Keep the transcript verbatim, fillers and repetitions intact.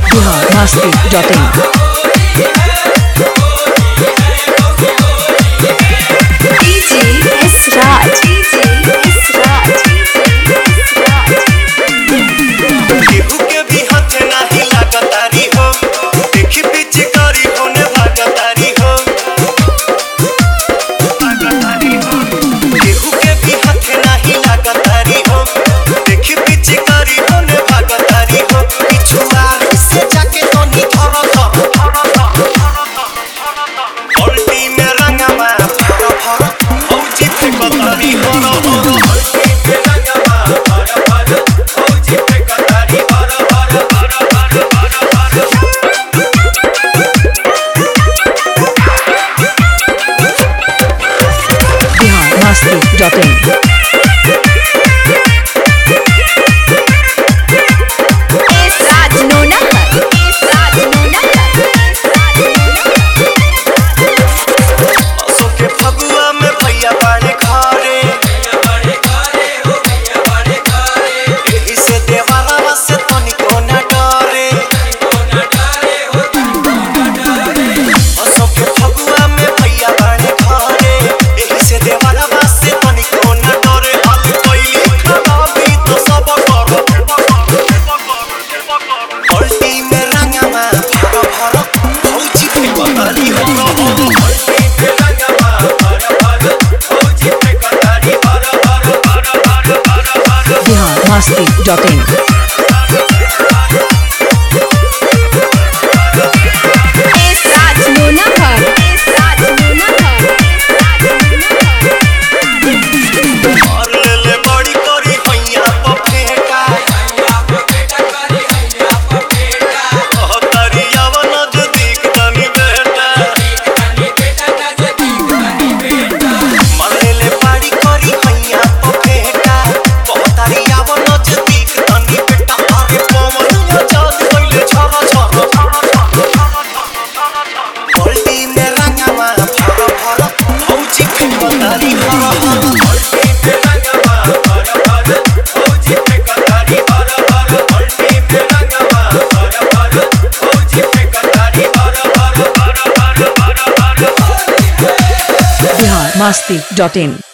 Bihar Masti dot in. DJ S Raj DJ S Raj केहू के भी हाथ नाही लागतारी हो, देखी पीछे करी होने भागतारी हो। केहू के भी हाथ नहीं लागतारी हो, देखी पीछे करी होने भागतारी हो। पिछुआर से जाके तनी धर धर उल्टी में रंगमा फर फर फौजी फेंकतारी हर हर। उल्टी में रंगमा फर फर फौजी फेंकतारी हर हर हर हर हर हर। Bihar Masti dot in. S Raj Nona S Raj Nona S Raj असो के फगुआ में भैया बाड़े घरे, एही से देवाला से तनिको न डरे। असो के फगुआ में भैया बाड़े घरे, एही से देवाला से तनिको न डरे। हाल कोई खराबी तो सब कर उल्टी में रंगमा भर भर फौजी फेंकतारी हर हर। उल्टी में रंगमा भर भर फौजी फेंकतारी हर हर हर हर हर हर। Bihar Masti dot in. S Raj Nona S Raj Nona S Raj Nona और ले ले बड़ी करी हैया प फेंका, कहतारी आवा नजदीक तनी बेटा। मन ले ले बड़ी करी हैया प फेंका, कहतारी आवा नजदीक तनी बेटा। अरे पवन आजाद कइले छर छर उल्टी में रंगमा भर भर फौजी फेंकतारी हर हर। उल्टी में रंगमा भर भर फौजी फेंकतारी हर हर। उल्टी में रंगमा भर भर फौजी फेंकतारी हर हर हर हर हर हर। बिहार मस्ती डॉट इन।